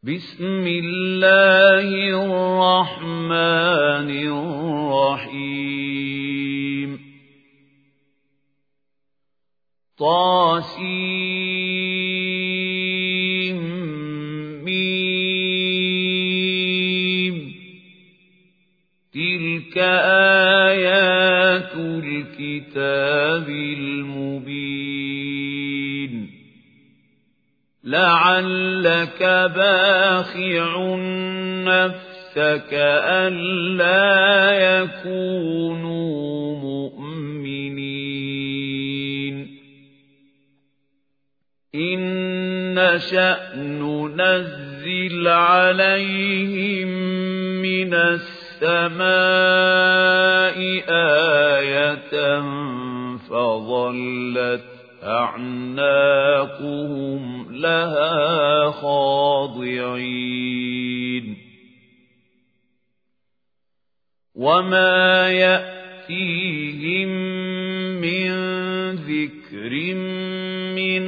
بسم الله الرحمن الرحيم طاسيم تلك آيات الكتاب المبين لعلك باخع نفسك ألا يكونوا مؤمنين إن نشأ ننزل عليهم من السماء آية فظلت أعناقهم لها خاضعين وما يأتيهم من ذكر من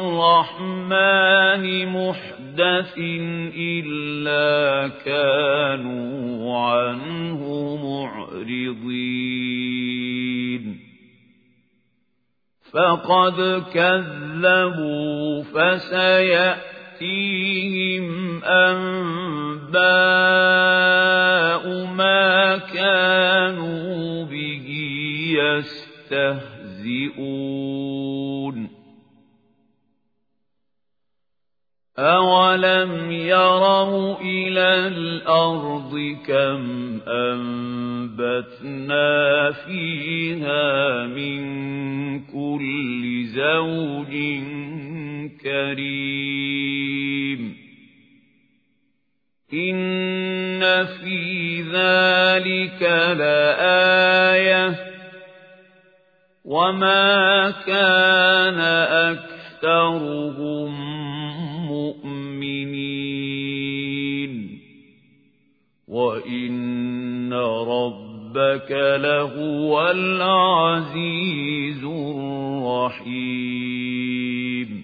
الرحمن محدث إلا كانوا عنه معرضين فقد كذبوا فسيأتيهم أنباء ما كانوا به يستهزئون أولم يروا إلى الأرض كم أنبتنا فيها من كل زوج كريم إن في ذلك لآية وما كان أكثرهم مؤمنين وإن ربك لهو العزيز الرحيم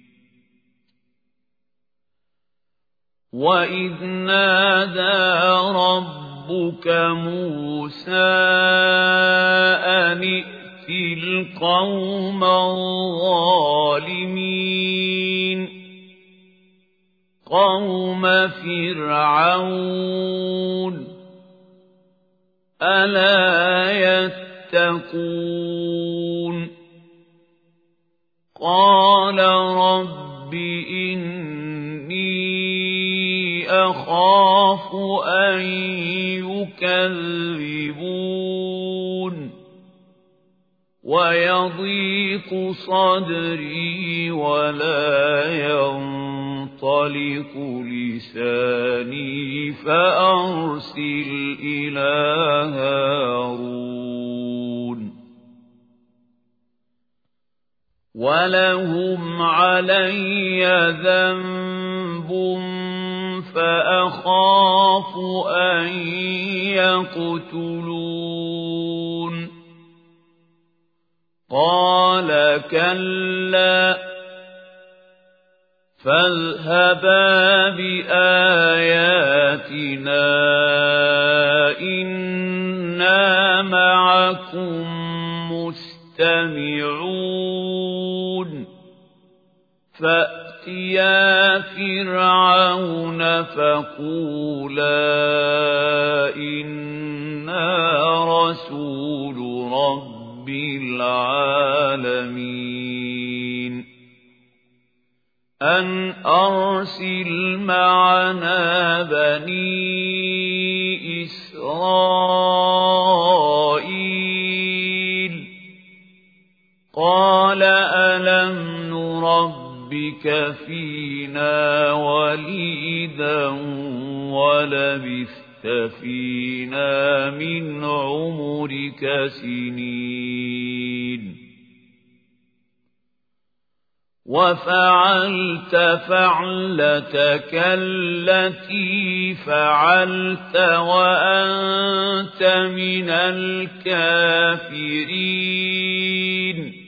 وإذ نادى ربك موسى أن ائت القوم الظالمين قوم فرعون ألا يتقون قال رب إني أخاف أن يكذبون ويضيق صدري ولا ينطلق لساني فأرسل إلى هارون ولهم علي ذنب فأخاف أن يقتلون قال كلا فاذهبا بآياتنا إنا معكم مستمعون فأتيا فرعون فقولا إنا رسول رب العالمين أن أرسل معنا بني إسرائيل قال ألم نربك فينا وليدا ولبثت فينا من عمرك سنين وفعلت فعلتك التي فعلت وأنت من الكافرين